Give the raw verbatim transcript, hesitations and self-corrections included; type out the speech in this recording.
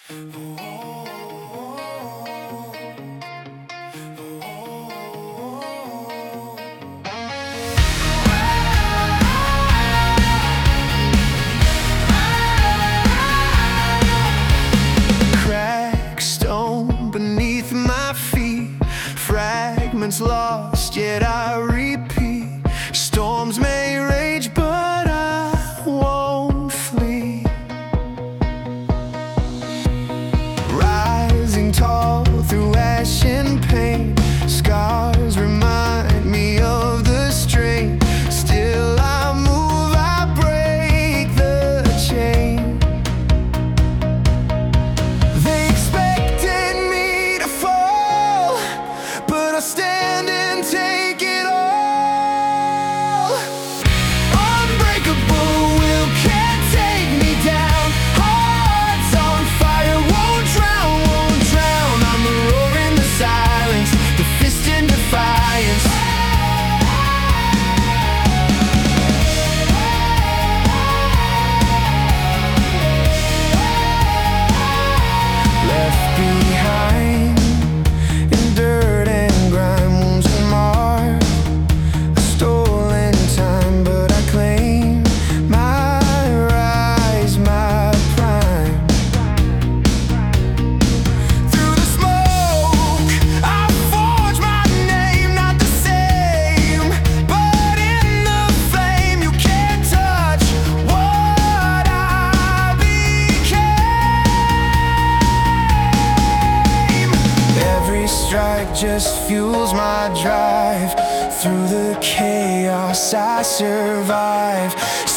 Cracked stone beneath my feet, fragments lost, yet I repeat. Storms may rage, but I won't flee. Rising tall through ash and pain, scars remind me of the strain. Still I move, I break the chain. They expected me to fall, but I stand and take it all. Unbreakable will can't take me down. Hearts on fire won't drown, won't drown. I'm the roar in the silence, the fist in defiance. Left behind in dirt and grime, wounds and mark, a stolen time, but I claim my rise, my prime. Through the smoke, I forge my name, not the same, but in the flame you can't touch what I became. Every strike just fuels my drive. Through the chaos I survive.